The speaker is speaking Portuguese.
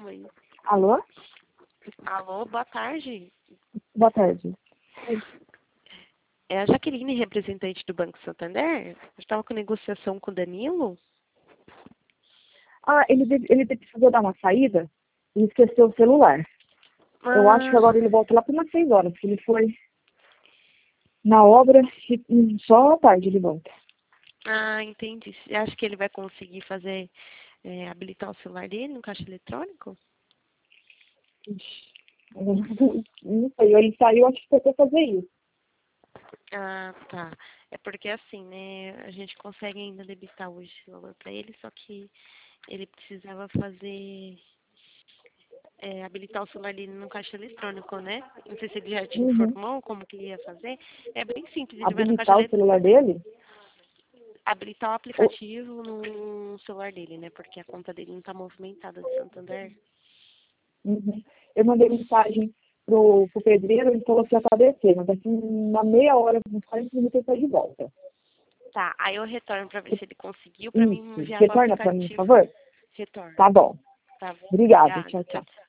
aí. Alô? Alô, boa tarde. Boa tarde. É a Jaqueline, representante do Banco Santander. Eu estava com negociação com o Danilo. Ah, ele precisou dar uma saída e esqueceu o celular. Eu acho que agora ele volta lá por umas 6 horas, que ele foi na obra e só à tarde ele volta. Ah, entendi. Você acha que ele vai conseguir fazer, habilitar o celular dele no caixa eletrônico? Não sei, ele saiu, acho que foi pra fazer isso. Ah, tá. É porque assim, né, a gente consegue ainda debitar hoje esse valor para ele, só que ele precisava fazer, habilitar o celular dele no caixa eletrônico, né? Não sei se ele já te Uhum. informou como que ele ia fazer. É bem simples, ele vai no caixa Habilitar o eletrônico, celular dele? habilitar o Ou- aplicativo no celular dele, né? Porque a conta dele não tá movimentada de Santander. Uhum. Eu mandei mensagem pro pedreiro, ele falou que já tá descendo, mas daqui uma meia hora, uns 40 minutos ele tá de volta. Tá, aí eu retorno para ver se ele conseguiu para mim Isso. enviar pro Retorna pra mim, por aplicativo. favor? Retorno. Tá bom. Tá bom? Obrigada. Obrigada. Tchau, Tchau, tchau. tchau.